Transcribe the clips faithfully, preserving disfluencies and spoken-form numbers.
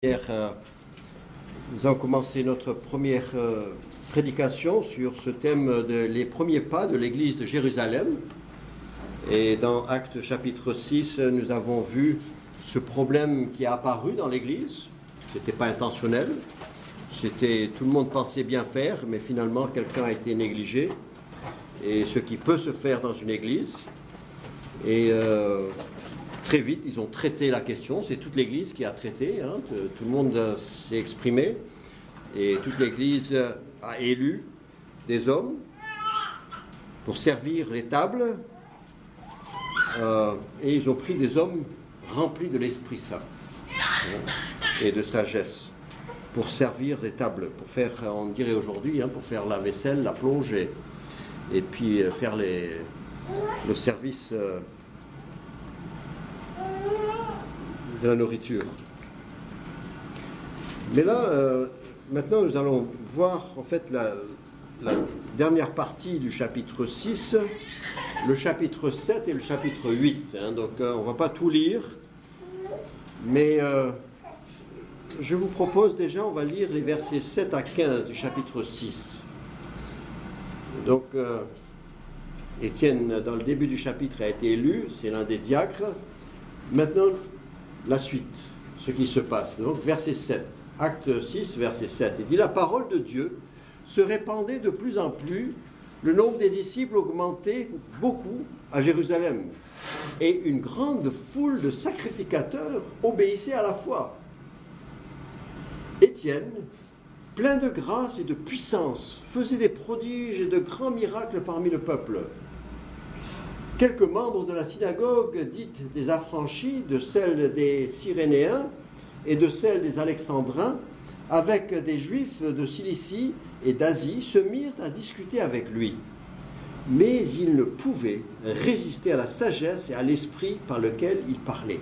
Hier, euh, nous avons commencé notre première euh, prédication sur ce thème de les premiers pas de l'église de Jérusalem. Et dans Actes chapitre six, nous avons vu ce problème qui est apparu dans l'église. Ce n'était pas intentionnel. C'était, tout le monde pensait bien faire, mais finalement quelqu'un a été négligé. Et ce qui peut se faire dans une église. Et euh, très vite, ils ont traité la question. C'est toute l'Église qui a traité. Hein. Tout le monde s'est exprimé. Et toute l'Église a élu des hommes pour servir les tables. Euh, et ils ont pris des hommes remplis de l'Esprit Saint hein, et de sagesse pour servir des tables, pour faire, on dirait aujourd'hui, hein, pour faire la vaisselle, la plonge et, et puis faire les, le service euh, de la nourriture. Mais là, euh, maintenant, nous allons voir en fait la, la dernière partie du chapitre six, le chapitre sept et le chapitre huit. Hein, donc, euh, on ne va pas tout lire, mais euh, je vous propose déjà, on va lire les versets sept à quinze du chapitre six. Donc, euh, Étienne, dans le début du chapitre, a été élu, c'est l'un des diacres. Maintenant, la suite, ce qui se passe. Donc, verset sept, acte six, verset sept. Il dit, la parole de Dieu se répandait de plus en plus, le nombre des disciples augmentait beaucoup à Jérusalem, et une grande foule de sacrificateurs obéissait à la foi. Étienne, plein de grâce et de puissance, faisait des prodiges et de grands miracles parmi le peuple. Quelques membres de la synagogue dite des affranchis, de celle des Cyrénéens et de celle des Alexandrins, avec des Juifs de Cilicie et d'Asie, se mirent à discuter avec lui. Mais ils ne pouvaient résister à la sagesse et à l'esprit par lequel il parlait.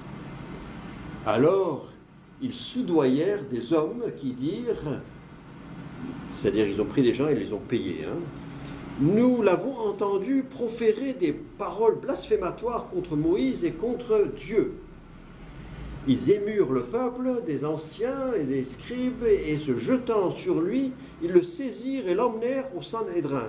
Alors, ils soudoyèrent des hommes qui dirent, c'est-à-dire ils ont pris des gens et les ont payés, hein, nous l'avons entendu proférer des paroles blasphématoires contre Moïse et contre Dieu. Ils émurent le peuple, des anciens et des scribes, et se jetant sur lui, ils le saisirent et l'emmenèrent au Sanhédrin.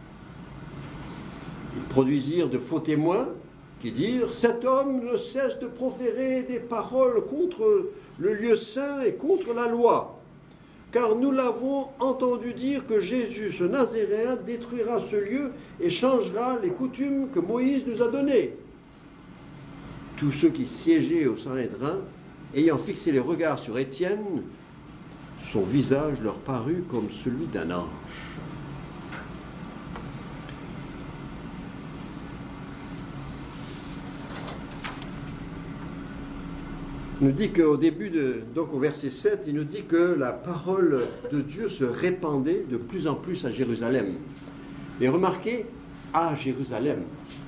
Ils produisirent de faux témoins qui dirent « Cet homme ne cesse de proférer des paroles contre le lieu saint et contre la loi. » Car nous l'avons entendu dire que Jésus, ce Nazaréen, détruira ce lieu et changera les coutumes que Moïse nous a données. Tous ceux qui siégeaient au Sanhédrin, ayant fixé les regards sur Étienne, son visage leur parut comme celui d'un ange. Il nous dit qu'au début, de, donc au verset sept, il nous dit que la parole de Dieu se répandait de plus en plus à Jérusalem. Et remarquez, à Jérusalem.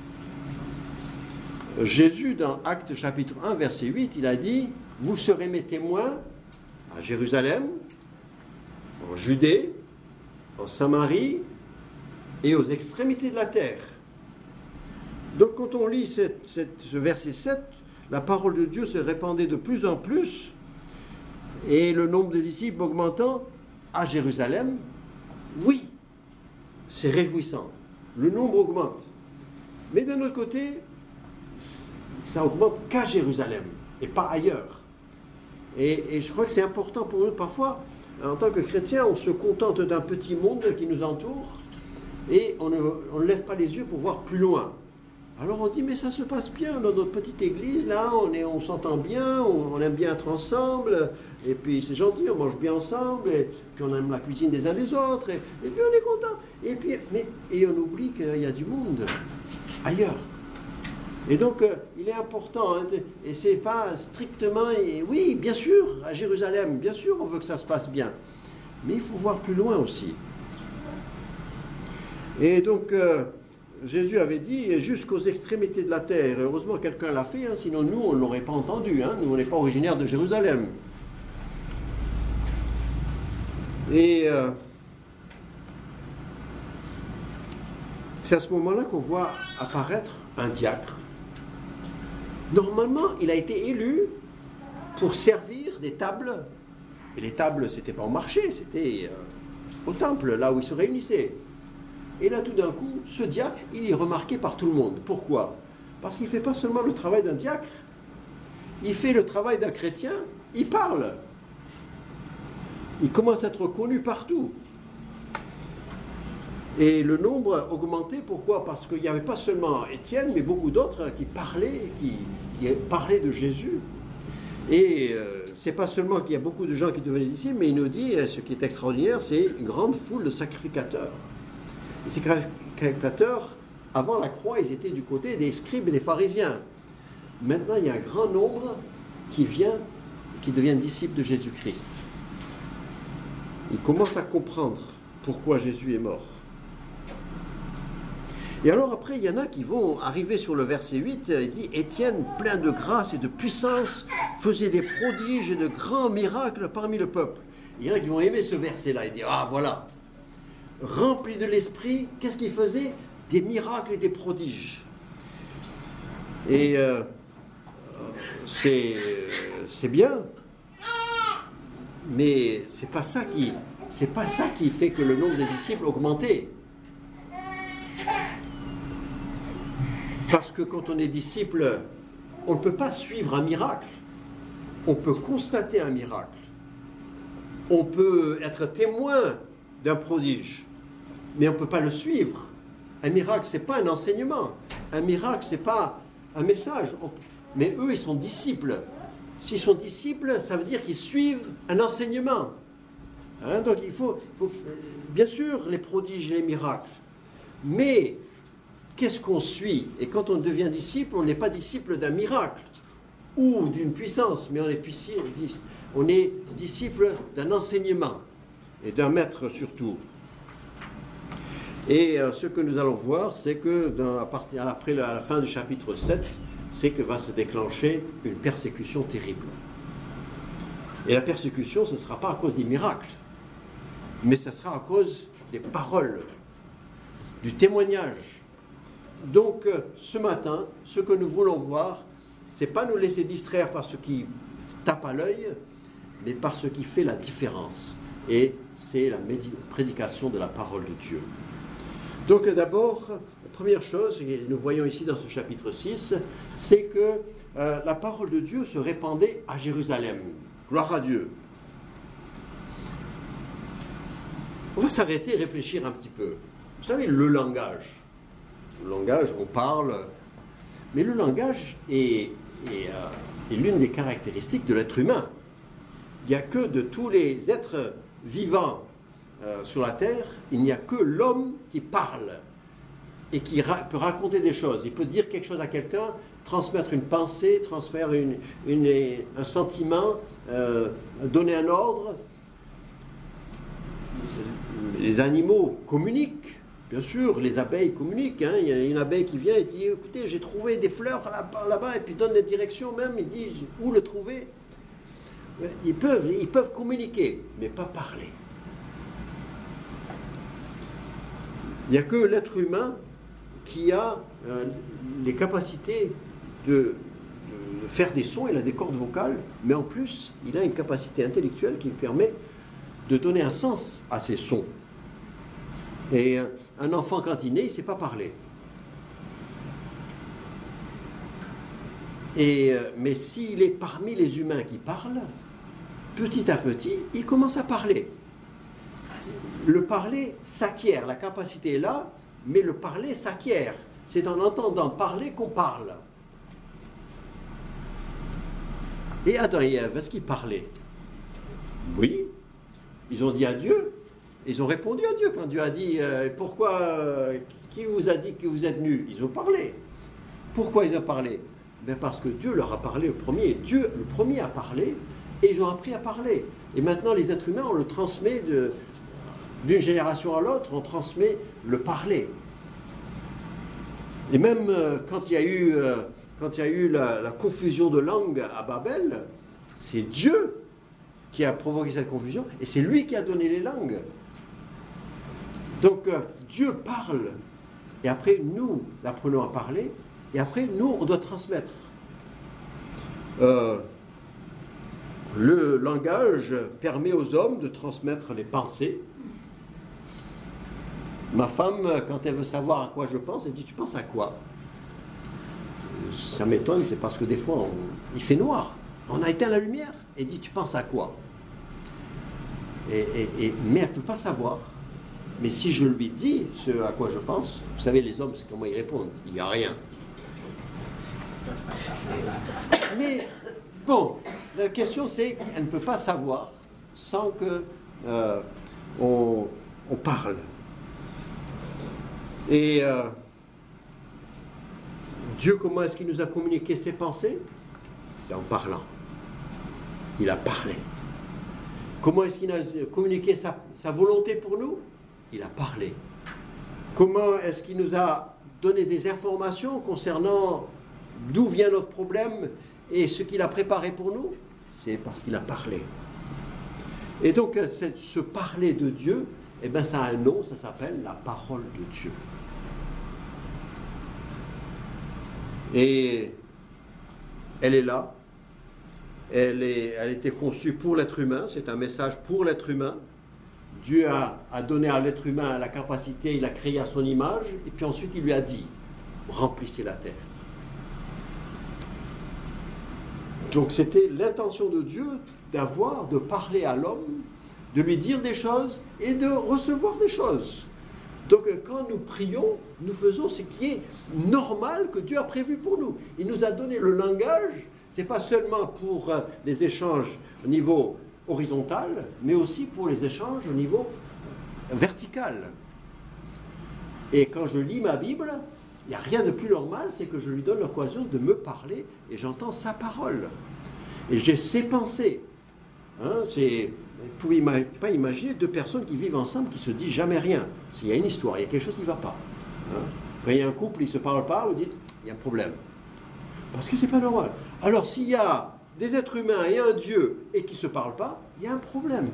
Jésus, dans Actes chapitre un, verset huit, il a dit, vous serez mes témoins à Jérusalem, en Judée, en Samarie et aux extrémités de la terre. Donc quand on lit cette, cette, ce verset sept, la parole de Dieu se répandait de plus en plus et le nombre des disciples augmentant à Jérusalem. Oui, c'est réjouissant. Le nombre augmente. Mais d'un autre côté, ça augmente qu'à Jérusalem et pas ailleurs. Et, et je crois que c'est important pour nous. Parfois, en tant que chrétiens, on se contente d'un petit monde qui nous entoure et on ne, on ne lève pas les yeux pour voir plus loin. Alors on dit, mais ça se passe bien dans notre petite église, là, on, est, on s'entend bien, on, on aime bien être ensemble, et puis c'est gentil, on mange bien ensemble, et puis on aime la cuisine des uns des autres, et, et puis on est content. Et puis, mais, et on oublie qu'il y a du monde ailleurs. Et donc, euh, il est important, hein, et c'est pas strictement, et oui, bien sûr, à Jérusalem, bien sûr, on veut que ça se passe bien, mais il faut voir plus loin aussi. Et donc, euh, Jésus avait dit jusqu'aux extrémités de la terre. Heureusement, quelqu'un l'a fait, hein, sinon nous, on ne l'aurait pas entendu. Hein, nous, on n'est pas originaires de Jérusalem. Et euh, c'est à ce moment-là qu'on voit apparaître un diacre. Normalement, il a été élu pour servir mettre des tables, et les tables, c'était pas au marché, c'était euh, au temple, là où ils se réunissaient. Et là, tout d'un coup, ce diacre, il est remarqué par tout le monde. Pourquoi? Parce qu'il ne fait pas seulement le travail d'un diacre, il fait le travail d'un chrétien, il parle. Il commence à être reconnu partout. Et le nombre augmentait, pourquoi? Parce qu'il n'y avait pas seulement Étienne, mais beaucoup d'autres qui parlaient, qui, qui parlaient de Jésus. Et euh, c'est pas seulement qu'il y a beaucoup de gens qui devenaient disciples, mais il nous dit, ce qui est extraordinaire, c'est une grande foule de sacrificateurs. Les sacrificateurs, avant la croix, ils étaient du côté des scribes et des pharisiens. Maintenant, il y a un grand nombre qui vient, qui deviennent disciples de Jésus-Christ. Ils commencent à comprendre pourquoi Jésus est mort. Et alors après, il y en a qui vont arriver sur le verset huit, il dit « Étienne, plein de grâce et de puissance, faisait des prodiges et de grands miracles parmi le peuple. » Il y en a qui vont aimer ce verset-là, ils disent « Ah, voilà !» Rempli de l'esprit, qu'est-ce qu'il faisait? Des miracles et des prodiges. Et euh, c'est, c'est bien, mais c'est pas ça qui, c'est pas ça qui fait que le nombre des disciples augmentait. Parce que quand on est disciple, on ne peut pas suivre un miracle. On peut constater un miracle. On peut être témoin d'un prodige, mais on ne peut pas le suivre. Un miracle, ce n'est pas un enseignement. Un miracle, ce n'est pas un message. On... Mais eux, ils sont disciples. S'ils sont disciples, ça veut dire qu'ils suivent un enseignement. Hein, donc il faut, il faut, bien sûr, les prodiges et les miracles. Mais qu'est-ce qu'on suit? Et quand on devient disciple, on n'est pas disciple d'un miracle ou d'une puissance, mais on est, on est disciple d'un enseignement et d'un maître surtout. Et euh, ce que nous allons voir, c'est que dans, à partir, après la, à la fin du chapitre sept, c'est que va se déclencher une persécution terrible. Et la persécution, ce ne sera pas à cause des miracles, mais ce sera à cause des paroles, du témoignage. Donc, euh, ce matin, ce que nous voulons voir, ce n'est pas nous laisser distraire par ce qui tape à l'œil, mais par ce qui fait la différence. Et c'est la médi- prédication de la parole de Dieu. Donc d'abord, la première chose, et nous voyons ici dans ce chapitre six, c'est que euh, la parole de Dieu se répandait à Jérusalem. Gloire à Dieu. On va s'arrêter et réfléchir un petit peu. Vous savez, le langage. Le langage, on parle, mais le langage est, est, euh, est l'une des caractéristiques de l'être humain. Il n'y a que de tous les êtres vivants Euh, sur la terre, il n'y a que l'homme qui parle et qui ra- peut raconter des choses. Il peut dire quelque chose à quelqu'un, transmettre une pensée, transmettre une, une, un sentiment, euh, donner un ordre. Les animaux communiquent, bien sûr, les abeilles communiquent. Hein. Il y a une abeille qui vient et dit « Écoutez, j'ai trouvé des fleurs là-bas, là-bas » et puis donne les directions même, il dit « Où le trouver ?» Ils peuvent, ils peuvent communiquer, mais pas parler. Il n'y a que l'être humain qui a euh, les capacités de, de faire des sons, il a des cordes vocales, mais en plus, il a une capacité intellectuelle qui lui permet de donner un sens à ces sons. Et euh, un enfant, quand il naît, il ne sait pas parler. Et, euh, mais s'il est parmi les humains qui parlent, petit à petit, il commence à parler. Le parler s'acquiert, la capacité est là, mais le parler s'acquiert. C'est en entendant parler qu'on parle. Et Adam et Ève, est-ce qu'ils parlaient? Oui, ils ont dit à Dieu, ils ont répondu à Dieu quand Dieu a dit euh, « Pourquoi, euh, qui vous a dit que vous êtes nus ?» Ils ont parlé. Pourquoi ils ont parlé? Ben parce que Dieu leur a parlé le premier. Dieu, le premier, a parlé et ils ont appris à parler. Et maintenant, les êtres humains, on le transmet de... D'une génération à l'autre, on transmet le parler. Et même euh, quand il y a eu, euh, quand il y a eu la, la confusion de langue à Babel, c'est Dieu qui a provoqué cette confusion et c'est lui qui a donné les langues. Donc euh, Dieu parle et après nous l'apprenons à parler et après nous on doit transmettre. Euh, Le langage permet aux hommes de transmettre les pensées. Ma femme, quand elle veut savoir à quoi je pense, elle dit « Tu penses à quoi ?» Ça m'étonne, c'est parce que des fois, on, il fait noir. On a éteint la lumière. Elle dit « Tu penses à quoi ?» et, et, et, Mais elle ne peut pas savoir. Mais si je lui dis ce à quoi je pense, vous savez, les hommes, c'est comment ils répondent. Il n'y a rien. Mais, bon, la question c'est qu'elle ne peut pas savoir sans que euh, on, on parle. Et euh, Dieu, comment est-ce qu'il nous a communiqué ses pensées? C'est en parlant. Il a parlé. Comment est-ce qu'il a communiqué sa, sa volonté pour nous? Il a parlé. Comment est-ce qu'il nous a donné des informations concernant d'où vient notre problème et ce qu'il a préparé pour nous? C'est parce qu'il a parlé. Et donc, ce parler de Dieu, eh bien, ça a un nom, ça s'appelle la parole de Dieu. Et elle est là. Elle, est, elle a été conçue pour l'être humain. C'est un message pour l'être humain. Dieu a, a donné à l'être humain la capacité, il a créé à son image, et puis ensuite il lui a dit, remplissez la terre. Donc c'était l'intention de Dieu d'avoir, de parler à l'homme, de lui dire des choses et de recevoir des choses. Donc quand nous prions, nous faisons ce qui est normal que Dieu a prévu pour nous. Il nous a donné le langage, ce n'est pas seulement pour les échanges au niveau horizontal, mais aussi pour les échanges au niveau vertical. Et quand je lis ma Bible, il n'y a rien de plus normal, c'est que je lui donne l'occasion de me parler et j'entends sa parole. Et j'ai ses pensées. Hein, c'est, vous ne pouvez ima- pas imaginer deux personnes qui vivent ensemble qui ne se disent jamais rien. S'il y a une histoire, il y a quelque chose qui ne va pas. Hein. Quand il y a un couple, ils ne se parlent pas, vous dites, il y a un problème. Parce que ce n'est pas normal. Alors s'il y a des êtres humains et un Dieu et qui ne se parlent pas, il y a un problème.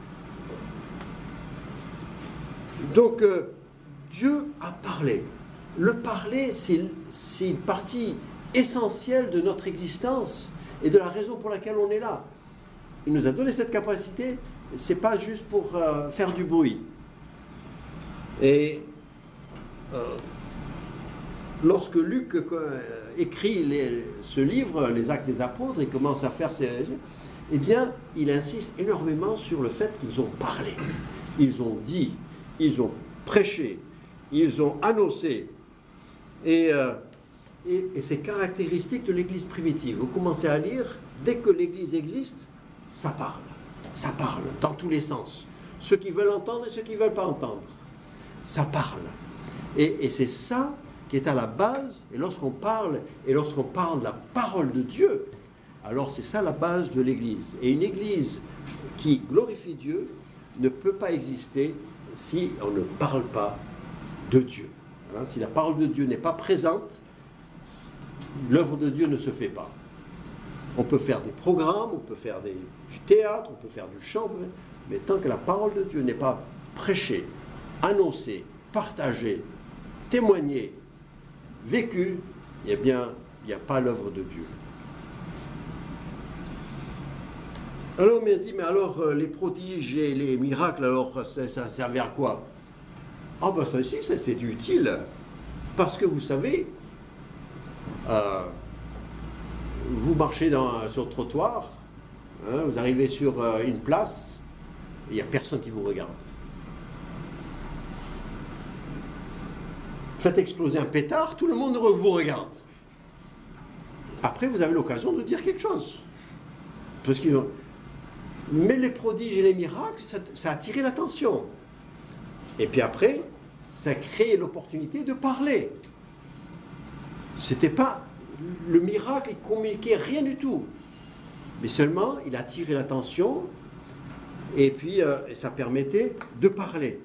Donc, euh, Dieu a parlé. Le parler, c'est, c'est une partie essentielle de notre existence et de la raison pour laquelle on est là. Il nous a donné cette capacité, ce n'est pas juste pour euh, faire du bruit. Et euh, lorsque Luc euh, écrit les, ce livre, Les Actes des Apôtres, il commence à faire ses... Eh bien, il insiste énormément sur le fait qu'ils ont parlé. Ils ont dit, ils ont prêché, ils ont annoncé. Et, euh, et, et c'est caractéristique de l'Église primitive. Vous commencez à lire, dès que l'Église existe, ça parle. Ça parle, dans tous les sens. Ceux qui veulent entendre et ceux qui ne veulent pas entendre. Ça parle. Et, et c'est ça qui est à la base, et lorsqu'on parle, et lorsqu'on parle de la parole de Dieu, alors c'est ça la base de l'Église. Et une Église qui glorifie Dieu ne peut pas exister si on ne parle pas de Dieu. Hein, si la parole de Dieu n'est pas présente, l'œuvre de Dieu ne se fait pas. On peut faire des programmes, on peut faire des, du théâtre, on peut faire du chant, mais tant que la parole de Dieu n'est pas prêchée, annoncée, partagée, témoignée, vécue, eh bien, il n'y a pas l'œuvre de Dieu. Alors, on m'a dit, mais alors, euh, les prodiges et les miracles, alors, ça, ça servait à quoi? Ah, ben ça aussi, ça, c'est utile. Parce que vous savez, euh, vous marchez dans, sur le trottoir, hein, vous arrivez sur euh, une place, et il n'y a personne qui vous regarde. Faites exploser un pétard, tout le monde vous regarde. Après, vous avez l'occasion de dire quelque chose. Parce qu'ils ont... Mais les prodiges et les miracles, ça, ça a attiré l'attention. Et puis après, ça a créé l'opportunité de parler. C'était pas... Le miracle, il communiquait rien du tout. Mais seulement, il a attiré l'attention et puis euh, ça permettait de parler.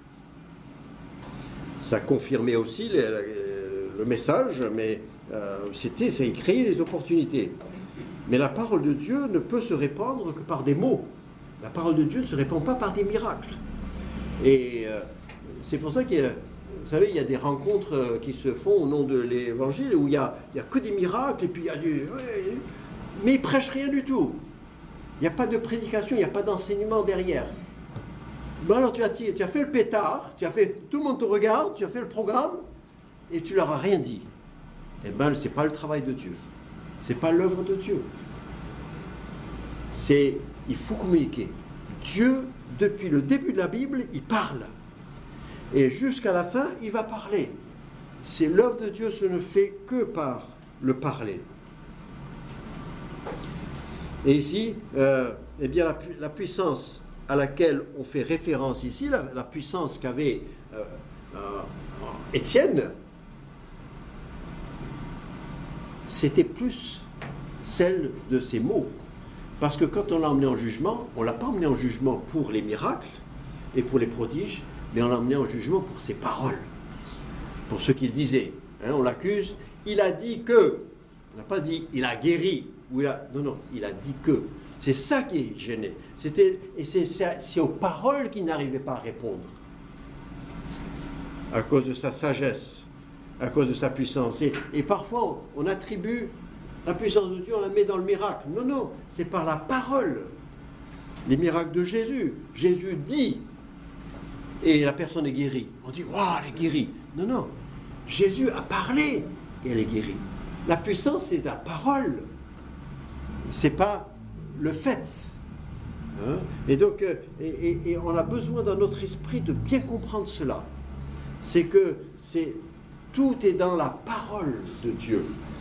Ça confirmait aussi le, le, le message, mais euh, c'était, ça a créé les opportunités. Mais la parole de Dieu ne peut se répandre que par des mots. La parole de Dieu ne se répand pas par des miracles. Et euh, c'est pour ça qu'il y a, vous savez, il y a des rencontres qui se font au nom de l'Évangile où il n'y a, il y a que des miracles et puis il y a du... Ouais, mais ils ne prêchent rien du tout. Il n'y a pas de prédication, il n'y a pas d'enseignement derrière. Bon alors tu as, tu as fait le pétard, tu as fait, tout le monde te regarde, tu as fait le programme, et tu leur as rien dit. Eh bien, ce n'est pas le travail de Dieu. Ce n'est pas l'œuvre de Dieu. C'est, il faut communiquer. Dieu, depuis le début de la Bible, il parle. Et jusqu'à la fin, il va parler. C'est l'œuvre de Dieu, ce ne fait que par le parler. Et ici, euh, eh bien, la, la puissance à laquelle on fait référence ici, la, la puissance qu'avait euh, euh, Étienne, c'était plus celle de ses mots. Parce que quand on l'a emmené en jugement, on ne l'a pas emmené en jugement pour les miracles et pour les prodiges, mais on l'a emmené en jugement pour ses paroles, pour ce qu'il disait. Hein, on l'accuse, il a dit que, on n'a pas dit il a guéri, ou il a, non, non, il a dit que. C'est ça qui gênait. C'était, et c'est, c'est, c'est aux paroles qu'il n'arrivait pas à répondre. À cause de sa sagesse, à cause de sa puissance. Et, et parfois, on, on attribue la puissance de Dieu, on la met dans le miracle. Non, non, c'est par la parole. Les miracles de Jésus. Jésus dit, et la personne est guérie. On dit, waouh, elle est guérie. Non, non, Jésus a parlé et elle est guérie. La puissance, c'est la parole. C'est pas le fait. Hein? Et donc, et, et, et on a besoin dans notre esprit de bien comprendre cela. C'est que c'est, tout est dans la parole de Dieu.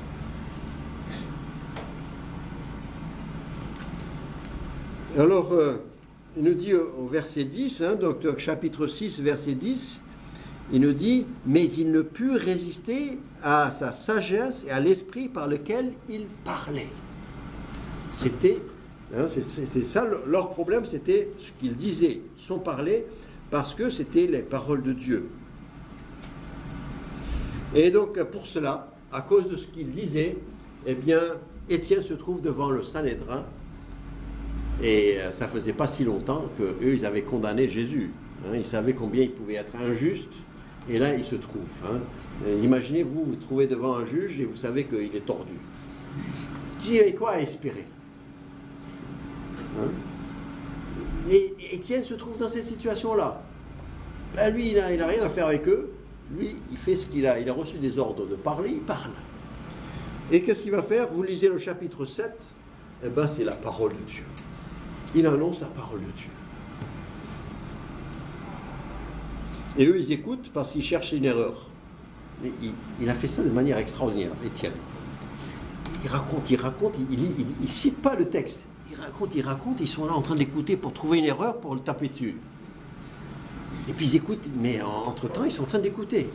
Alors, euh, il nous dit au, au verset dix, hein, donc chapitre six, verset dix, il nous dit « Mais il ne put résister à sa sagesse et à l'esprit par lequel il parlait. » C'était, hein, c'était ça, leur problème, c'était ce qu'ils disaient, son parler, parce que c'était les paroles de Dieu. Et donc, pour cela, à cause de ce qu'ils disaient, eh bien, Étienne se trouve devant le Sanhédrin, et ça faisait pas si longtemps qu'eux, ils avaient condamné Jésus. Hein, ils savaient combien il pouvait être injuste, et là, il se trouve. Hein. Imaginez, vous vous trouvez devant un juge, et vous savez qu'il est tordu. Vous avez quoi à espérer? Hein? Et Étienne se trouve dans cette situation-là. Ben lui, il n'a il a rien à faire avec eux. Lui, il fait ce qu'il a. Il a reçu des ordres de parler, il parle. Et qu'est-ce qu'il va faire? Vous lisez le chapitre sept, eh ben, c'est la parole de Dieu. Il annonce la parole de Dieu. Et eux, ils écoutent parce qu'ils cherchent une erreur. Et il, il a fait ça de manière extraordinaire, Étienne. Il raconte, il raconte, il ne il, il, il cite pas le texte. Il raconte, il raconte, ils sont là en train d'écouter pour trouver une erreur, pour le taper dessus. Et puis ils écoutent, mais entre-temps, ils sont en train d'écouter.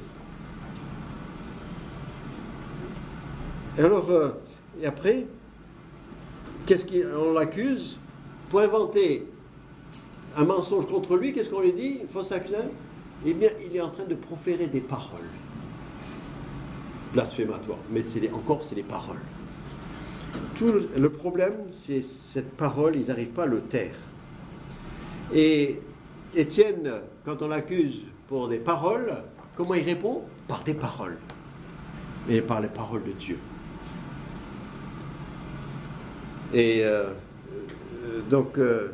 Et alors, euh, et après, qu'est-ce qu'on l'accuse? Pour inventer un mensonge contre lui, qu'est-ce qu'on lui dit? Une fausse accusation? Eh bien, il est en train de proférer des paroles blasphématoires. Mais c'est les, encore, c'est les paroles. Tout le, le problème, c'est cette parole, ils n'arrivent pas à le taire. Et Étienne, quand on l'accuse pour des paroles, comment il répond? Par des paroles. Et par les paroles de Dieu. Et euh, euh, donc, euh,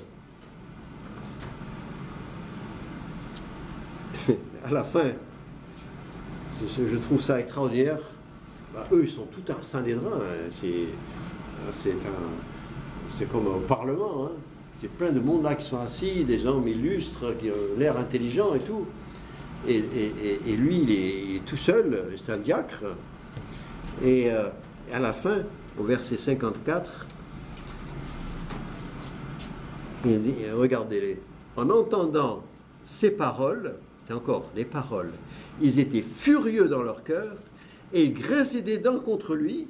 à la fin, je trouve ça extraordinaire. Bah, eux, ils sont tout un Sanhédrin. Hein. C'est, c'est, un, c'est comme au Parlement. Hein. C'est plein de monde là qui sont assis, des hommes illustres, qui ont l'air intelligents et tout. Et, et, et lui, il est, il est tout seul, c'est un diacre. Et euh, à la fin, au verset cinquante-quatre, il dit, regardez-les, en entendant ces paroles, c'est encore les paroles, ils étaient furieux dans leur cœur et ils grinçaient des dents contre lui.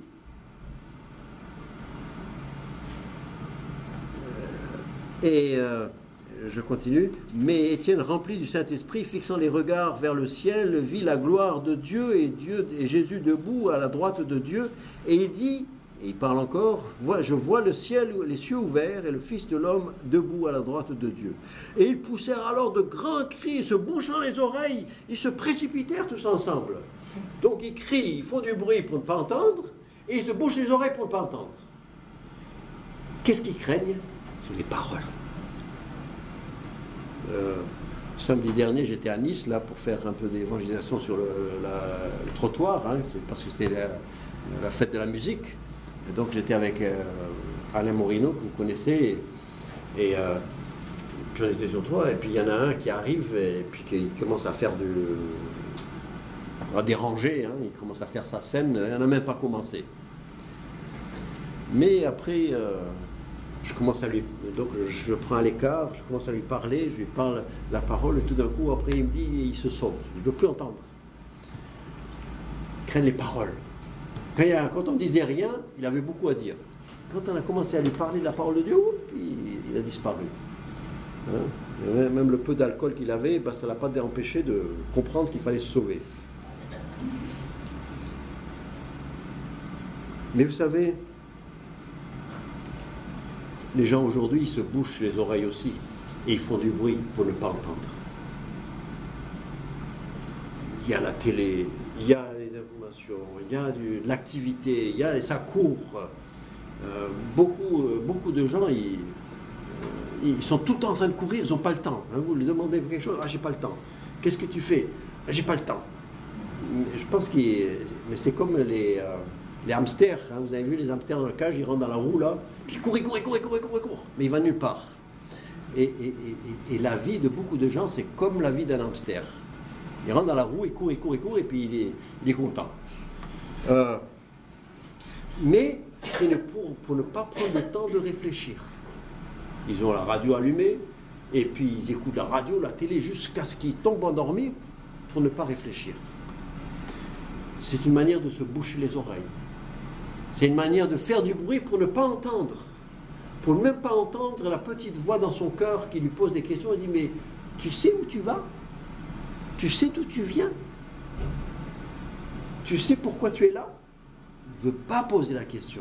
Et euh, je continue. Mais Étienne, rempli du Saint-Esprit, fixant les regards vers le ciel, vit la gloire de Dieu et, Dieu et Jésus debout à la droite de Dieu. Et il dit, et il parle encore, je vois le ciel, les cieux ouverts et le Fils de l'homme debout à la droite de Dieu. Et ils poussèrent alors de grands cris, se bouchant les oreilles, ils se précipitèrent tous ensemble. Donc ils crient, ils font du bruit pour ne pas entendre, et ils se bouchent les oreilles pour ne pas entendre. Qu'est-ce qu'ils craignent? c'est les paroles. Euh, samedi dernier, j'étais à Nice, là, pour faire un peu d'évangélisation sur le, la, le trottoir, hein, c'est parce que c'était la, la fête de la musique. Et donc, j'étais avec euh, Alain Morino, que vous connaissez, et, et euh, puis on était sur le trottoir, et puis il y en a un qui arrive, et puis qui commence à faire du... à déranger, hein, il commence à faire sa scène, il n'a même pas commencé. Mais après... Euh, Je commence à lui, donc je le prends à l'écart, je commence à lui parler, je lui parle la parole, et tout d'un coup, après, il me dit, il se sauve, il ne veut plus entendre. Il craint les paroles. Quand, il a, quand on disait rien, il avait beaucoup à dire. Quand on a commencé à lui parler de la parole de Dieu, il, il a disparu. Hein? Même le peu d'alcool qu'il avait, ben, ça ne l'a pas empêché de comprendre qu'il fallait se sauver. Mais vous savez, les gens aujourd'hui, ils se bouchent les oreilles aussi. Et ils font du bruit pour ne pas entendre. Il y a la télé, il y a les informations, il y a du, de l'activité, il y a, ça court. Euh, beaucoup, beaucoup de gens, ils, euh, ils sont tout le temps en train de courir, ils n'ont pas le temps. Hein, vous lui demandez quelque chose, ah, j'ai pas le temps. Qu'est-ce que tu fais? Ah, j'ai pas le temps. Je pense que c'est comme les... Euh, Les hamsters, hein, vous avez vu les hamsters dans la cage, ils rentrent dans la roue là, puis ils courent, ils courent, ils courent, ils courent, ils courent, ils courent, mais ils vont nulle part. Et, et, et, et la vie de beaucoup de gens, c'est comme la vie d'un hamster. Il rentre dans la roue, il court, il court, il court, et puis il est, il est content. Euh, mais c'est pour, pour ne pas prendre le temps de réfléchir. Ils ont la radio allumée, et puis ils écoutent la radio, la télé, jusqu'à ce qu'ils tombent endormis pour ne pas réfléchir. C'est une manière de se boucher les oreilles. C'est une manière de faire du bruit pour ne pas entendre. Pour ne même pas entendre la petite voix dans son cœur qui lui pose des questions et dit, mais tu sais où tu vas? Tu sais d'où tu viens? Tu sais pourquoi tu es là? On ne veut pas poser la question.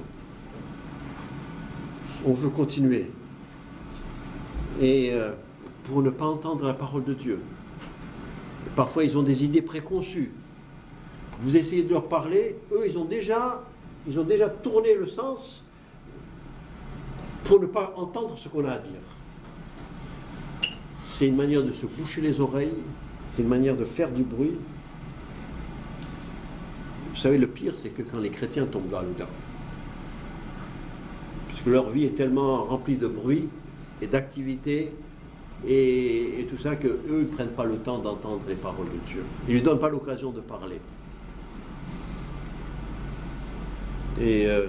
On veut continuer. Et euh, pour ne pas entendre la parole de Dieu. Et parfois, ils ont des idées préconçues. Vous essayez de leur parler, eux, ils ont déjà... Ils ont déjà tourné le sens pour ne pas entendre ce qu'on a à dire. C'est une manière de se boucher les oreilles, c'est une manière de faire du bruit. Vous savez, le pire, c'est que quand les chrétiens tombent dans le dedans, puisque leur vie est tellement remplie de bruit et d'activité et, et tout ça, qu'eux, ils ne prennent pas le temps d'entendre les paroles de Dieu. Ils ne lui donnent pas l'occasion de parler. Et euh,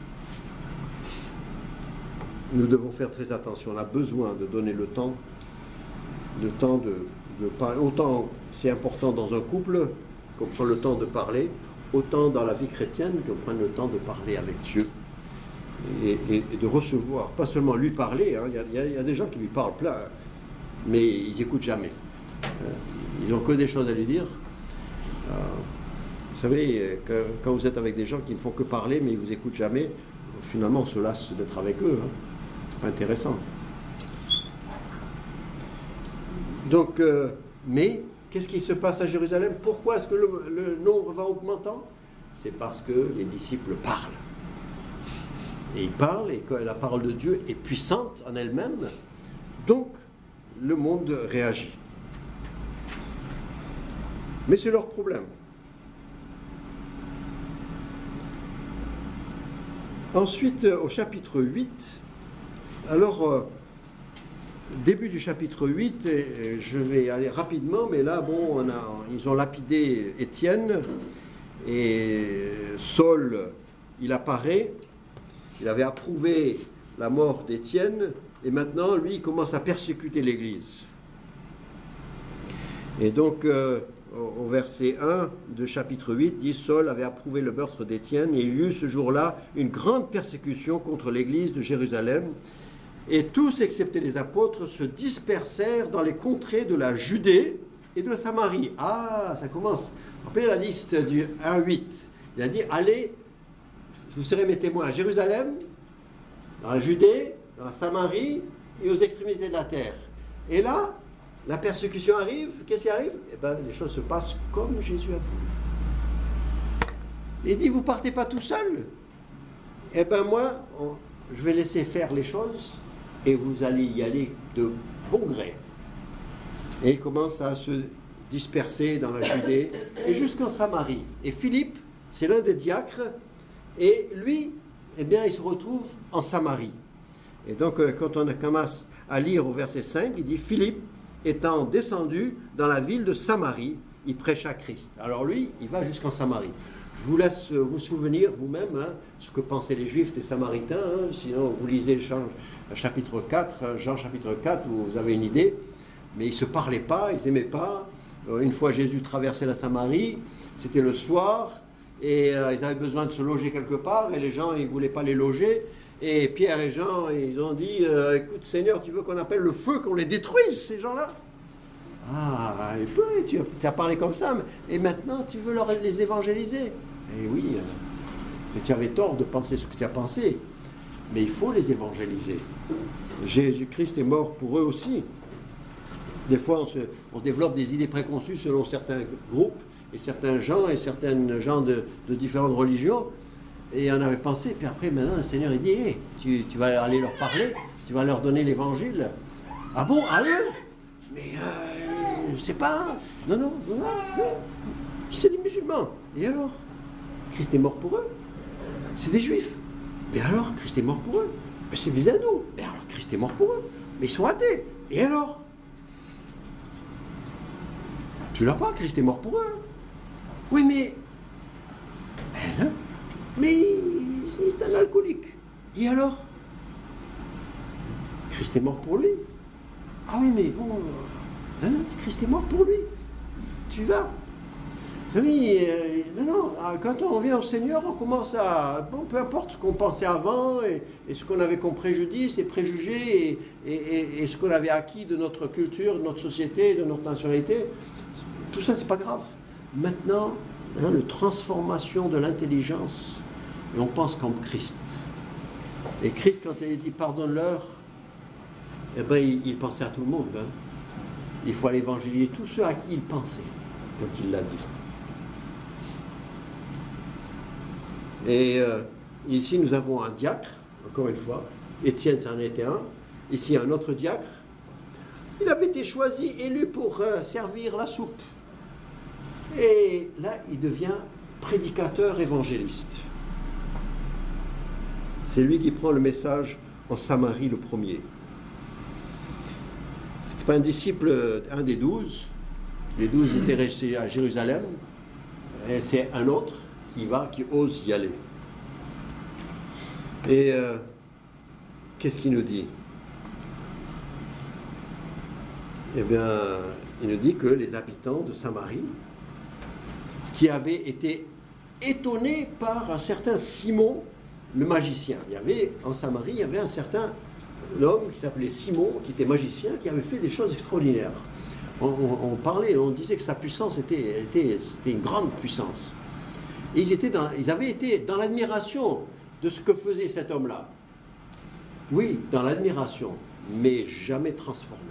nous devons faire très attention. On a besoin de donner le temps, le temps de, de parler. Autant c'est important dans un couple qu'on prend le temps de parler, autant dans la vie chrétienne qu'on prenne le temps de parler avec Dieu et, et, et de recevoir, pas seulement lui parler. Hein, il, y a, il y a des gens qui lui parlent plein, mais ils n'écoutent jamais. Ils n'ont que des choses à lui dire. Euh, Vous savez, que, quand vous êtes avec des gens qui ne font que parler, mais ils ne vous écoutent jamais, finalement, on se lasse d'être avec eux. Hein. C'est pas intéressant. Donc, euh, mais, qu'est-ce qui se passe à Jérusalem? Pourquoi est-ce que le, le nombre va augmentant? C'est parce que les disciples parlent. Et ils parlent, et que la parole de Dieu est puissante en elle-même, donc le monde réagit. Mais c'est leur problème. Ensuite, au chapitre huit, alors, euh, début du chapitre huit, et je vais aller rapidement, mais là, bon, on a, ils ont lapidé Étienne, et Saul, il apparaît, il avait approuvé la mort d'Étienne, et maintenant, lui, il commence à persécuter l'Église. Et donc, euh, au verset un de chapitre huit, dit « Saul avait approuvé le meurtre d'Étienne, et il y eut ce jour-là une grande persécution contre l'église de Jérusalem, et tous, excepté les apôtres, se dispersèrent dans les contrées de la Judée et de la Samarie. » Ah, ça commence. Rappelez la liste du un huit. Il a dit « Allez, vous serez mes témoins à Jérusalem, dans la Judée, dans la Samarie et aux extrémités de la terre. » Et là, la persécution arrive, qu'est-ce qui arrive? Eh bien, les choses se passent comme Jésus a voulu. Il dit, vous ne partez pas tout seul. Eh bien, moi, on, je vais laisser faire les choses, et vous allez y aller de bon gré. Et il commence à se disperser dans la Judée et jusqu'en Samarie. Et Philippe, c'est l'un des diacres, et lui, eh bien, il se retrouve en Samarie. Et donc, quand on commence à lire au verset cinq, il dit « Philippe, étant descendu dans la ville de Samarie, il prêcha Christ. » Alors lui, il va jusqu'en Samarie. Je vous laisse vous souvenir vous-même hein, ce que pensaient les Juifs des Samaritains. Hein, sinon, vous lisez Jean chapitre quatre, Jean chapitre quatre, vous avez une idée. Mais ils ne se parlaient pas, ils n'aimaient pas. Une fois Jésus traversait la Samarie, c'était le soir, et euh, ils avaient besoin de se loger quelque part, et les gens, ils ne voulaient pas les loger. Et Pierre et Jean, ils ont dit, euh, écoute Seigneur, tu veux qu'on appelle le feu, qu'on les détruise, ces gens-là? Ah, et puis, tu as, as parlé comme ça, et maintenant tu veux leur, les évangéliser. Et oui, euh, mais tu avais tort de penser ce que tu as pensé, mais il faut les évangéliser. Jésus-Christ est mort pour eux aussi. Des fois, on, se, on développe des idées préconçues selon certains groupes, et certains gens, et certains gens de, de différentes religions, et on avait pensé, puis après, maintenant, le Seigneur, il dit, hey, tu, tu vas aller leur parler, tu vas leur donner l'évangile. Ah bon, ah ouais? Mais euh, je ne sais pas. Non, non, non, non. C'est des musulmans. Et alors? Christ est mort pour eux. C'est des juifs. Mais alors, Christ est mort pour eux. Mais c'est des hindous. Mais alors, Christ est mort pour eux. Mais ils sont athées. Et alors? Tu l'as pas, Christ est mort pour eux. Oui, mais... Ben non. Mais c'est un alcoolique. Et alors? Christ est mort pour lui. Ah oui, mais bon... Non, non, Christ est mort pour lui. Tu vas. Vous savez, euh, non, non, quand on vient au Seigneur, on commence à... Bon, peu importe ce qu'on pensait avant, et, et ce qu'on avait comme préjudice et préjugés, et, et, et, et ce qu'on avait acquis de notre culture, de notre société, de notre nationalité, tout ça, c'est pas grave. Maintenant, hein, la transformation de l'intelligence, et on pense comme Christ. Et Christ, quand il dit « pardonne-leur », eh bien, il, il pensait à tout le monde. Hein. Il faut aller évangéliser tous ceux à qui il pensait, quand il l'a dit. Et euh, ici, nous avons un diacre, encore une fois. Étienne, c'en était un. Ici, un autre diacre. Il avait été choisi, élu pour euh, servir la soupe. Et là, il devient prédicateur évangéliste. C'est lui qui prend le message en Samarie le premier. Ce n'était pas un disciple, un des douze. Les douze étaient restés à Jérusalem. Et c'est un autre qui va, qui ose y aller. Et euh, qu'est-ce qu'il nous dit? Eh bien, il nous dit que les habitants de Samarie, qui avaient été étonnés par un certain Simon, le magicien. Il y avait, en Samarie, il y avait un certain homme qui s'appelait Simon, qui était magicien, qui avait fait des choses extraordinaires. On, on, on parlait, on disait que sa puissance était, était, c'était une grande puissance. Et ils, étaient dans, ils avaient été dans l'admiration de ce que faisait cet homme-là. Oui, dans l'admiration, mais jamais transformé.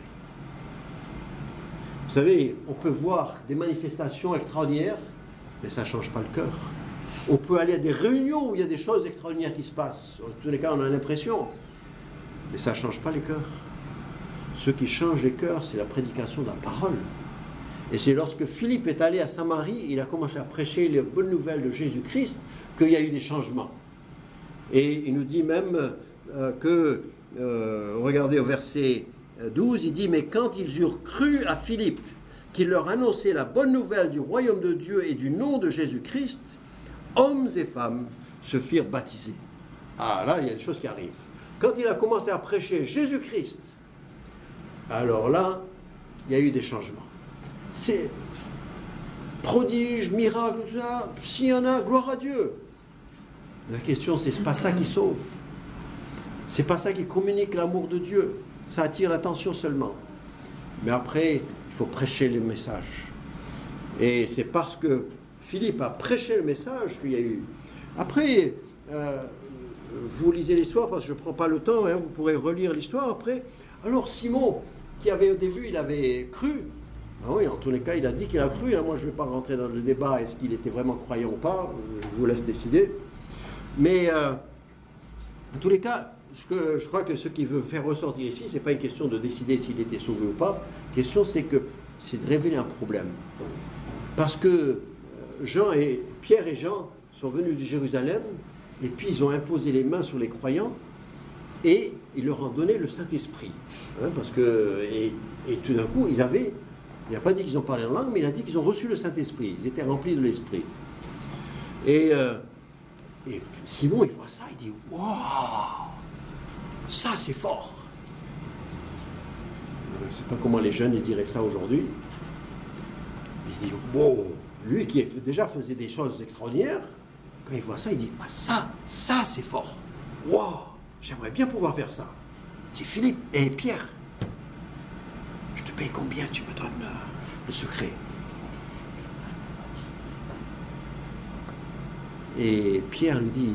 Vous savez, on peut voir des manifestations extraordinaires, mais ça ne change pas le cœur. On peut aller à des réunions où il y a des choses extraordinaires qui se passent. En tous les cas, on a l'impression. Mais ça ne change pas les cœurs. Ce qui change les cœurs, c'est la prédication de la parole. Et c'est lorsque Philippe est allé à Samarie, il a commencé à prêcher les bonnes nouvelles de Jésus-Christ, qu'il y a eu des changements. Et il nous dit même euh, que, euh, regardez au verset douze, il dit « Mais quand ils eurent cru à Philippe, qu'il leur annonçait la bonne nouvelle du royaume de Dieu et du nom de Jésus-Christ, hommes et femmes se firent baptiser. » Ah là, il y a des choses qui arrivent. Quand il a commencé à prêcher Jésus-Christ, alors là, il y a eu des changements. C'est prodige, miracle, tout ça. S'il y en a, gloire à Dieu. La question, c'est c'est pas ça qui sauve. C'est pas ça qui communique l'amour de Dieu. Ça attire l'attention seulement. Mais après, il faut prêcher le message. Et c'est parce que Philippe a prêché le message qu'il y a eu. Après, euh, vous lisez l'histoire parce que je ne prends pas le temps, hein, vous pourrez relire l'histoire après. Alors Simon, qui avait au début, il avait cru. Ah oui, en tous les cas, il a dit qu'il a cru. Hein. Moi, je ne vais pas rentrer dans le débat, est-ce qu'il était vraiment croyant ou pas. Je vous laisse décider. Mais, euh, en tous les cas, ce que, je crois que ce qu'il veut faire ressortir ici, ce n'est pas une question de décider s'il était sauvé ou pas. La question, c'est que c'est de révéler un problème. Parce que Jean et, Pierre et Jean sont venus de Jérusalem, et puis ils ont imposé les mains sur les croyants, et ils leur ont donné le Saint-Esprit. Hein, parce que, et, et tout d'un coup, ils avaient, il n'a pas dit qu'ils ont parlé en langue, mais il a dit qu'ils ont reçu le Saint-Esprit. Ils étaient remplis de l'Esprit. Et, euh, et Simon, il voit ça, il dit « Waouh, ça c'est fort !» Je ne sais pas comment les jeunes diraient ça aujourd'hui. Il dit « Wow !» Lui qui déjà faisait des choses extraordinaires, quand il voit ça, il dit ah, « Ça, ça c'est fort ! Waouh, j'aimerais bien pouvoir faire ça. » C'est Philippe et Pierre. Je te paye combien, tu me donnes euh, le secret. Et Pierre lui dit,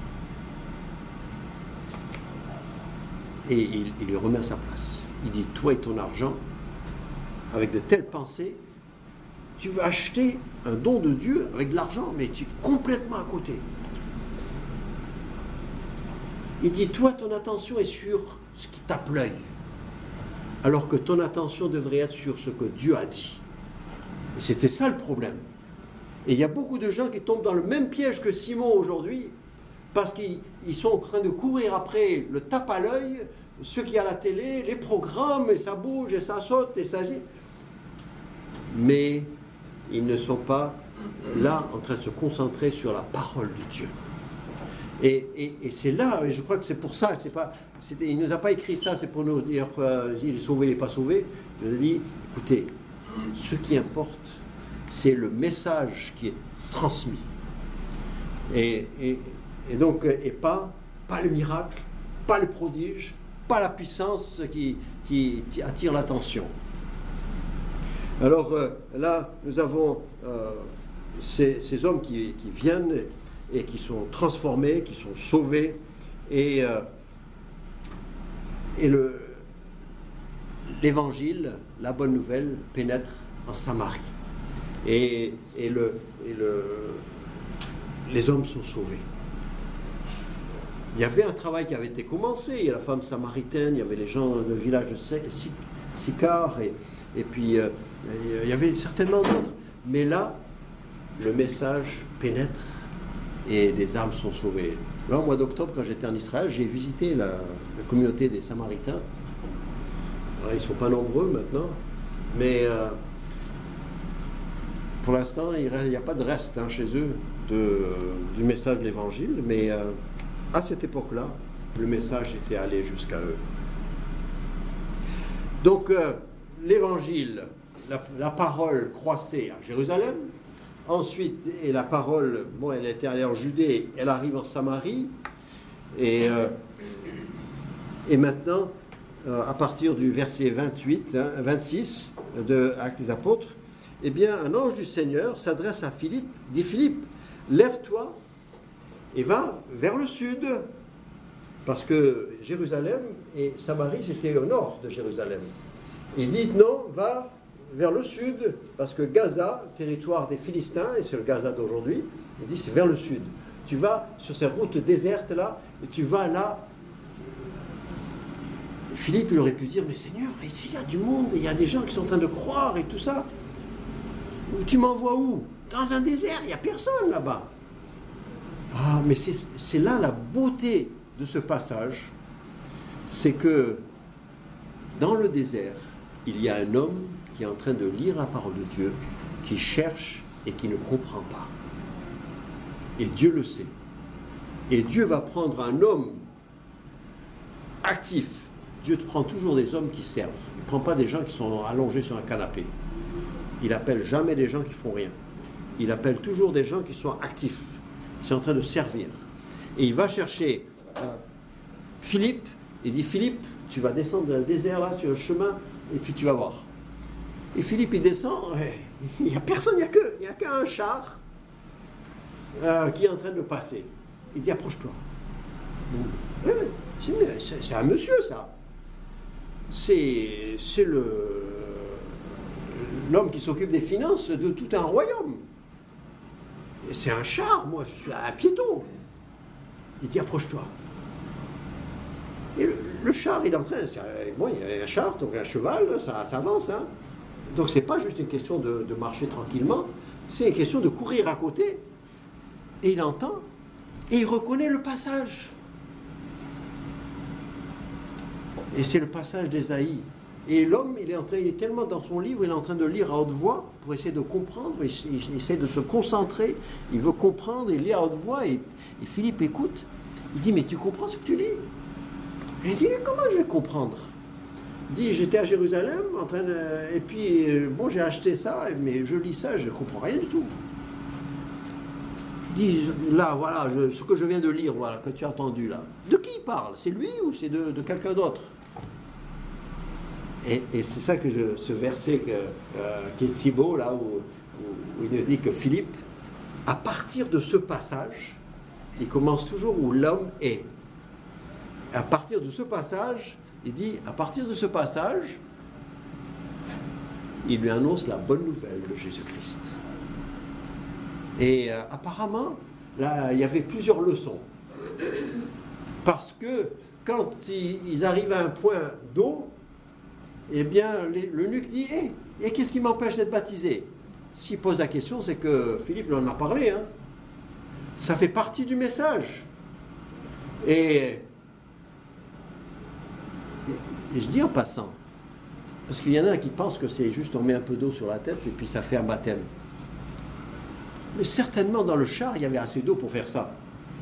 et il, il lui remet à sa place. Il dit, toi et ton argent, avec de telles pensées, tu veux acheter un don de Dieu avec de l'argent, mais tu es complètement à côté. Il dit, toi, ton attention est sur ce qui tape l'œil, alors que ton attention devrait être sur ce que Dieu a dit. Et c'était ça le problème. Et il y a beaucoup de gens qui tombent dans le même piège que Simon aujourd'hui, parce qu'ils sont en train de courir après le tape à l'œil, ce qui est à la télé, les programmes, et ça bouge, et ça saute, et ça... Mais ils ne sont pas là en train de se concentrer sur la parole de Dieu. Et, et, et c'est là, et je crois que c'est pour ça, c'est pas, il ne nous a pas écrit ça, c'est pour nous dire euh, il est sauvé, il n'est pas sauvé. Il nous a dit, écoutez, ce qui importe, c'est le message qui est transmis. Et, et, et donc, et pas, pas le miracle, pas le prodige, pas la puissance qui, qui, qui attire l'attention. Alors euh, là, nous avons euh, ces, ces hommes qui, qui viennent et qui sont transformés, qui sont sauvés, et, euh, et le, l'évangile, la bonne nouvelle, pénètre en Samarie. Et, et, le, et le, les hommes sont sauvés. Il y avait un travail qui avait été commencé, il y a la femme samaritaine, il y avait les gens du village de Sychar, et, et puis euh, il y avait certainement d'autres. Mais là, le message pénètre et les âmes sont sauvées. Là, au mois d'octobre, quand j'étais en Israël, j'ai visité la, la communauté des Samaritains. Alors, ils ne sont pas nombreux maintenant, mais euh, pour l'instant, il n'y a pas de reste hein, chez eux de, du message de l'Évangile, mais euh, à cette époque-là, le message était allé jusqu'à eux. Donc, euh, l'Évangile, la, la parole croissait à Jérusalem. Ensuite, et la parole, bon, elle était allée en Judée, elle arrive en Samarie, et, euh, et maintenant, euh, à partir du verset vingt-huit, hein, vingt-six de Actes des Apôtres, eh bien, un ange du Seigneur s'adresse à Philippe, dit Philippe, lève-toi et va vers le sud, parce que Jérusalem et Samarie, c'était au nord de Jérusalem. Il dit non, va vers le sud, parce que Gaza, territoire des Philistins, et c'est le Gaza d'aujourd'hui, il dit c'est vers le sud. Tu vas sur ces routes désertes là, et tu vas là. Et Philippe, il aurait pu dire, mais Seigneur, ici il y a du monde, il y a des gens qui sont en train de croire et tout ça. Tu m'envoies où? Dans un désert, il n'y a personne là-bas. Ah, mais c'est, c'est là la beauté de ce passage, c'est que dans le désert, il y a un homme qui est en train de lire la parole de Dieu, qui cherche et qui ne comprend pas. Et Dieu le sait. Et Dieu va prendre un homme actif. Dieu te prend toujours des hommes qui servent. Il ne prend pas des gens qui sont allongés sur un canapé. Il n'appelle jamais des gens qui font rien. Il appelle toujours des gens qui sont actifs, qui sont en train de servir. Et il va chercher euh, Philippe, il dit Philippe, tu vas descendre dans le désert là, sur un chemin, et puis tu vas voir. Et Philippe, il descend, il n'y a personne, il n'y a, que, il y a qu'un char euh, qui est en train de passer. Il dit, approche-toi. Bon. Eh, c'est, c'est, c'est un monsieur, ça. C'est, c'est le, l'homme qui s'occupe des finances de tout un royaume. Et c'est un char, moi, je suis un piéton. Il dit, approche-toi. Et le, le char, il est en train, c'est, bon, il y a un char, donc un cheval, ça, ça avance. Hein. Donc c'est pas juste une question de, de marcher tranquillement, c'est une question de courir à côté. Et il entend, et il reconnaît le passage. Et c'est le passage d'Ésaïe. Et l'homme, il est en train, il est tellement dans son livre, il est en train de lire à haute voix pour essayer de comprendre, il, il essaie de se concentrer, il veut comprendre, il lit à haute voix, et, et Philippe écoute. Il dit, mais tu comprends ce que tu lis? Et il dit, comment je vais comprendre? Il dit, j'étais à Jérusalem, en train de, et puis, bon, j'ai acheté ça, mais je lis ça, je ne comprends rien du tout. Il dit, là, voilà, je, ce que je viens de lire, voilà, que tu as entendu là. De qui il parle? C'est lui ou c'est de, de quelqu'un d'autre? Et, et c'est ça que je, ce verset que, euh, qui est si beau, là, où, où, où il nous dit que Philippe, à partir de ce passage, il commence toujours où l'homme est. À partir de ce passage, il dit, à partir de ce passage, il lui annonce la bonne nouvelle de Jésus-Christ. Et euh, apparemment, là, il y avait plusieurs leçons. Parce que quand ils, ils arrivent à un point d'eau, eh bien, les, l'eunuque dit, hey, et qu'est-ce qui m'empêche d'être baptisé? S'il pose la question, c'est que Philippe en a parlé. Hein. Ça fait partie du message. Et, et, et je dis en passant, parce qu'il y en a qui pensent que c'est juste on met un peu d'eau sur la tête et puis ça fait un baptême. Mais certainement dans le char, il y avait assez d'eau pour faire ça.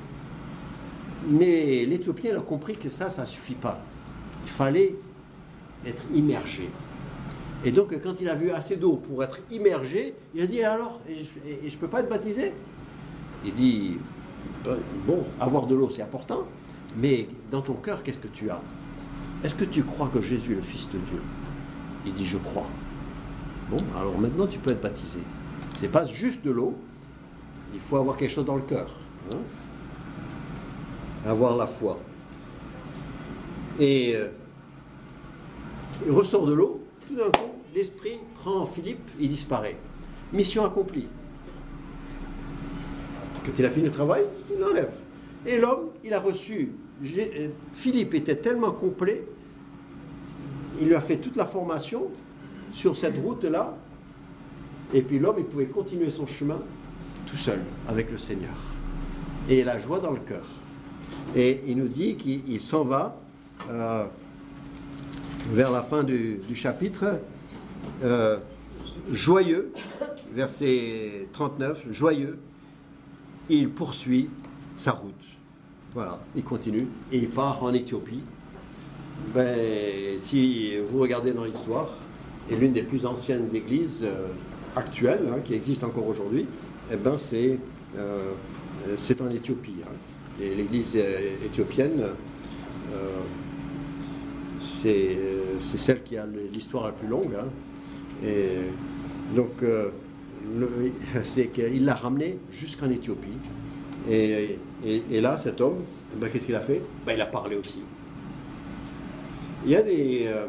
Mais l'Éthiopien a compris que ça, ça ne suffit pas. Il fallait être immergé. Et donc, quand il a vu assez d'eau pour être immergé, il a dit, alors, et je ne peux pas être baptisé? Il dit, bon, avoir de l'eau, c'est important, mais dans ton cœur, qu'est-ce que tu as? Est-ce que tu crois que Jésus est le Fils de Dieu? Il dit, je crois. Bon, alors maintenant, tu peux être baptisé. Ce n'est pas juste de l'eau, il faut avoir quelque chose dans le cœur. Hein? Avoir la foi. Et euh, il ressort de l'eau, tout d'un coup, l'esprit prend Philippe, il disparaît. Mission accomplie. Quand il a fini le travail, il l'enlève. Et l'homme, il a reçu. Philippe était tellement complet, il lui a fait toute la formation sur cette route-là, et puis l'homme, il pouvait continuer son chemin tout seul, avec le Seigneur. Et la joie dans le cœur. Et il nous dit qu'il s'en va euh, vers la fin du, du chapitre, euh, joyeux, verset trente-neuf, joyeux, il poursuit sa route. Voilà, il continue et il part en Éthiopie. Ben, si vous regardez dans l'histoire, et l'une des plus anciennes églises euh, actuelles, hein, qui existe encore aujourd'hui, eh ben c'est, euh, c'est en Éthiopie. Hein. Et l'église euh, éthiopienne, euh, c'est, c'est celle qui a l'histoire la plus longue. Hein. Et donc, euh, le, c'est qu'il l'a ramené jusqu'en Éthiopie. Et, et, et là, cet homme, ben, qu'est-ce qu'il a fait? Ben, il a parlé aussi. Il y a des... Euh,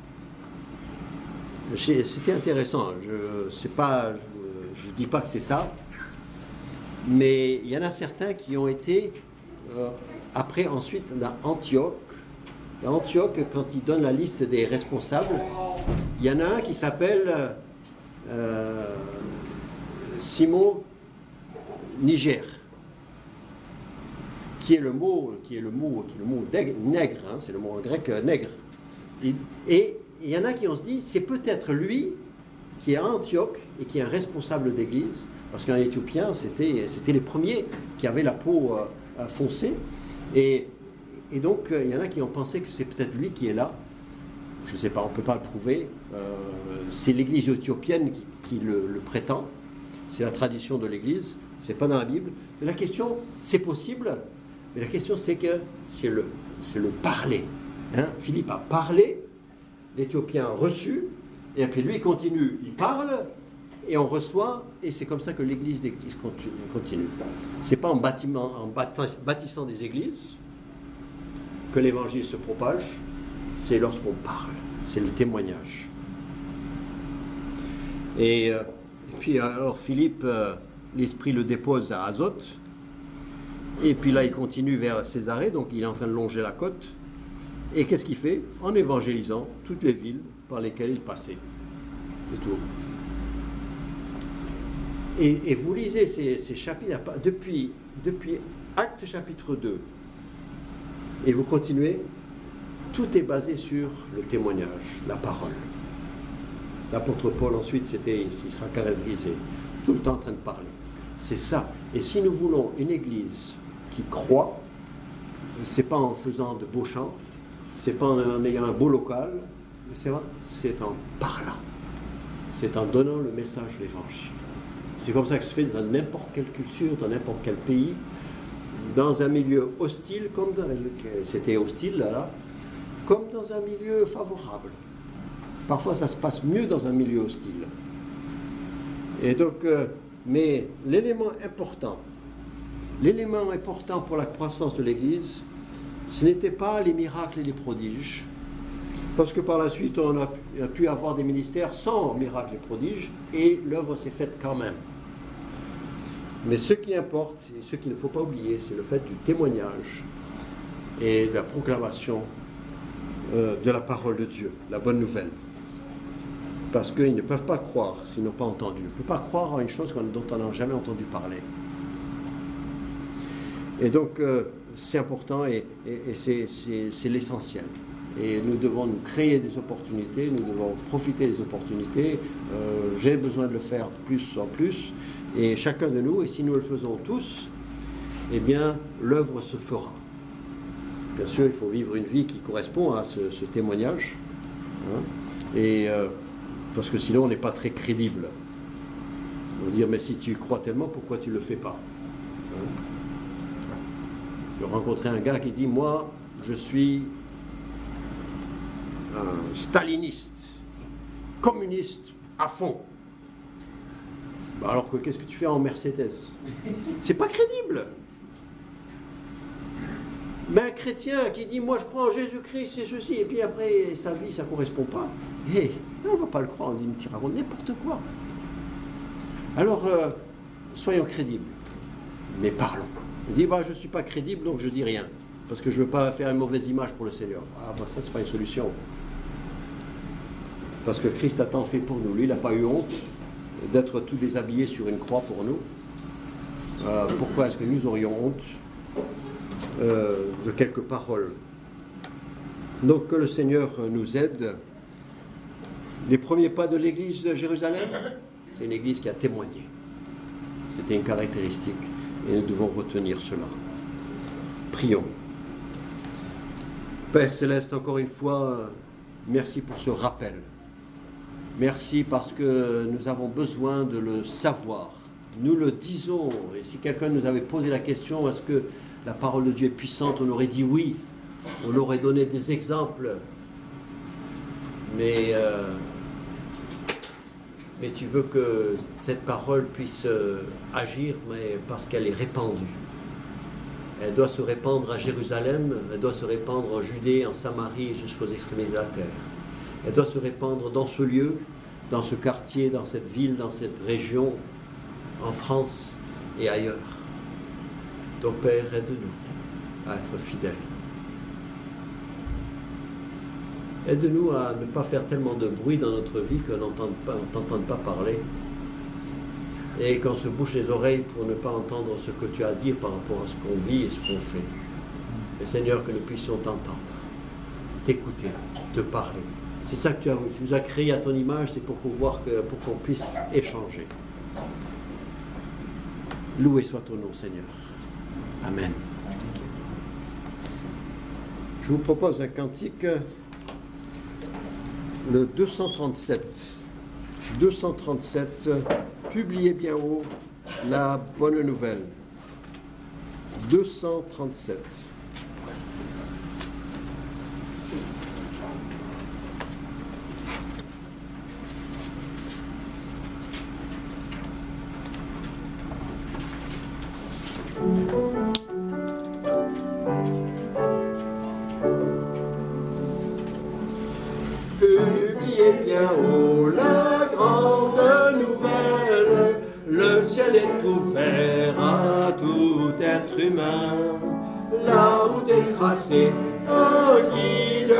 c'était intéressant. Je sais pas, je ne dis pas que c'est ça, mais il y en a certains qui ont été, euh, après, ensuite, dans Antioche. À Antioche, quand il donne la liste des responsables, il y en a un qui s'appelle euh, Simon Niger, qui est le mot, qui est le mot, qui est le mot nègre, hein, c'est le mot en grec euh, nègre. Et, et il y en a qui ont se dit, c'est peut-être lui qui est à Antioche et qui est un responsable d'église, parce qu'en éthiopien, c'était, c'était les premiers qui avaient la peau euh, foncée. Et, et donc, il y en a qui ont pensé que c'est peut-être lui qui est là. Je ne sais pas, on ne peut pas le prouver. Euh, c'est l'église éthiopienne qui, qui le, le prétend. C'est la tradition de l'église. Ce n'est pas dans la Bible. Mais la question, c'est possible. Mais la question, c'est que c'est le, c'est le parler. Hein? Philippe a parlé, l'Éthiopien a reçu, et après lui, il continue. Il parle, et on reçoit, et c'est comme ça que l'église d'église continue. Ce n'est pas en, bâtiment, en bâtissant des églises que l'évangile se propage, c'est lorsqu'on parle, c'est le témoignage. Et, euh, et puis alors Philippe, euh, l'esprit le dépose à Azote, et puis là il continue vers Césarée, donc il est en train de longer la côte, Et qu'est-ce qu'il fait? En évangélisant toutes les villes par lesquelles il passait. C'est tout. Et, et vous lisez ces, ces chapitres depuis, depuis Actes chapitre deux, et vous continuez, tout est basé sur le témoignage, la parole. L'apôtre Paul, ensuite, c'était, il sera caractérisé, tout le temps en train de parler. C'est ça. Et si nous voulons une église qui croit, c'est pas en faisant de beaux chants, c'est pas en ayant un beau local, c'est, c'est en parlant. C'est en donnant le message de l'évangile. C'est comme ça que ça se fait dans n'importe quelle culture, dans n'importe quel pays, dans un milieu hostile, comme dans, c'était hostile là, là, comme dans un milieu favorable. Parfois, ça se passe mieux dans un milieu hostile. Et donc, euh, mais l'élément important, l'élément important pour la croissance de l'Église, ce n'était pas les miracles et les prodiges, parce que par la suite, on a, on a pu avoir des ministères sans miracles et prodiges, et l'œuvre s'est faite quand même. Mais ce qui importe, et ce qu'il ne faut pas oublier, c'est le fait du témoignage et de la proclamation euh, de la parole de Dieu, la bonne nouvelle. Parce qu'ils ne peuvent pas croire s'ils n'ont pas entendu. On ne peut pas croire à une chose dont on n'a jamais entendu parler. Et donc, euh, c'est important et, et, et c'est, c'est, c'est l'essentiel. Et nous devons nous créer des opportunités, nous devons profiter des opportunités. Euh, j'ai besoin de le faire plus en plus. Et chacun de nous, et si nous le faisons tous, eh bien, l'œuvre se fera. Bien sûr, il faut vivre une vie qui correspond à ce, ce témoignage. Hein, et... Euh, parce que sinon on n'est pas très crédible. On va dire, mais si tu y crois tellement, pourquoi tu ne le fais pas? Hein? J'ai rencontré un gars qui dit, moi, je suis un staliniste, communiste à fond. Bah alors que qu'est-ce que tu fais en Mercedes? C'est pas crédible. Mais un chrétien qui dit, moi je crois en Jésus-Christ, c'est ceci, et puis après sa vie, ça ne correspond pas. Hey, on ne va pas le croire, on dit, tu racontes n'importe quoi. Alors, euh, soyons crédibles, mais parlons. On dit, bah, je ne suis pas crédible, donc je ne dis rien, parce que je ne veux pas faire une mauvaise image pour le Seigneur. Ah, bah, ça, ce n'est pas une solution. Parce que Christ a tant fait pour nous. Lui, il n'a pas eu honte d'être tout déshabillé sur une croix pour nous. Euh, pourquoi est-ce que nous aurions honte euh, de quelques paroles? Donc, que le Seigneur nous aide. Les premiers pas de l'église de Jérusalem, c'est une église qui a témoigné. C'était une caractéristique et nous devons retenir cela. Prions. Père Céleste, encore une fois, merci pour ce rappel. Merci parce que nous avons besoin de le savoir. Nous le disons, et si quelqu'un nous avait posé la question, est-ce que la parole de Dieu est puissante, on aurait dit oui. On aurait donné des exemples. Mais... Euh, Mais tu veux que cette parole puisse euh, agir, mais parce qu'elle est répandue. Elle doit se répandre à Jérusalem, elle doit se répandre en Judée, en Samarie, jusqu'aux extrémités de la terre. Elle doit se répandre dans ce lieu, dans ce quartier, dans cette ville, dans cette région, en France et ailleurs. Donc Père, aide-nous à être fidèles. Aide-nous à ne pas faire tellement de bruit dans notre vie qu'on n'entende pas, on t'entende pas parler et qu'on se bouche les oreilles pour ne pas entendre ce que tu as à dire par rapport à ce qu'on vit et ce qu'on fait. Mais Seigneur, que nous puissions t'entendre, t'écouter, te parler. C'est ça que tu, as, tu nous as créé à ton image, c'est pour pouvoir que, pour qu'on puisse échanger. Loué soit ton nom, Seigneur. Amen. Je vous propose un cantique. Le deux cent trente-sept, deux cent trente-sept, publiez bien haut la bonne nouvelle. deux cent trente-sept. Publiez bien haut la grande nouvelle, le ciel est ouvert à tout être humain. La route est tracée, un guide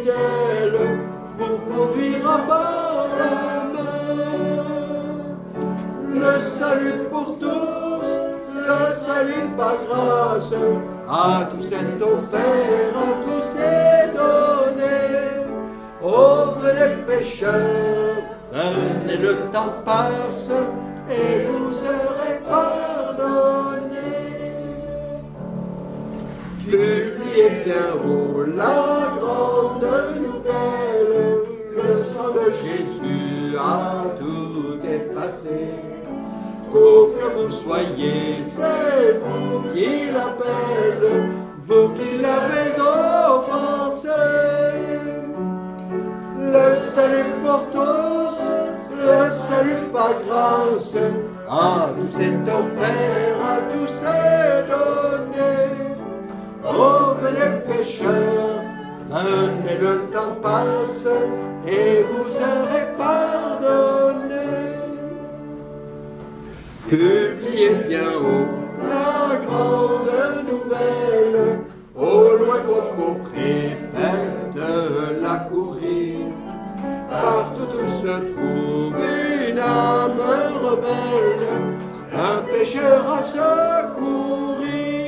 fidèle vous conduira par la main. Le salut pour tous, le salut par grâce, à tous est offert, à tous est donné. Oh, venez pécheurs, venez, le temps passe, et vous serez pardonnés. Publiez bien haut la grande nouvelle, le sang de Jésus a tout effacé. Où que vous soyez, c'est vous qui l'appelle, vous qui l'avez offensé. Le salut pour tous, le salut par grâce, à tous est offert, à tous est donné. Oh, venez pécheurs, venez, le temps passe, et vous serez pardonnés. Publiez bien haut la grande nouvelle, au loin comme au prix, faites-la courir. Partout où se trouve une âme rebelle, un pécheur à secourir.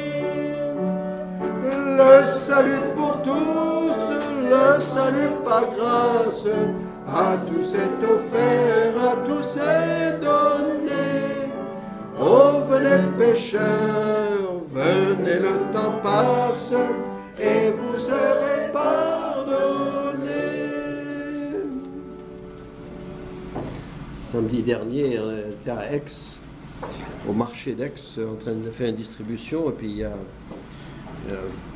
Le salut pour tous, le salut par grâce, à tous est offert, à tous est donné. Oh, venez pécheurs, venez, le temps passe, et vous serez pardonnés. Samedi dernier, on était à Aix, au marché d'Aix, en train de faire une distribution, et puis il y a, il y a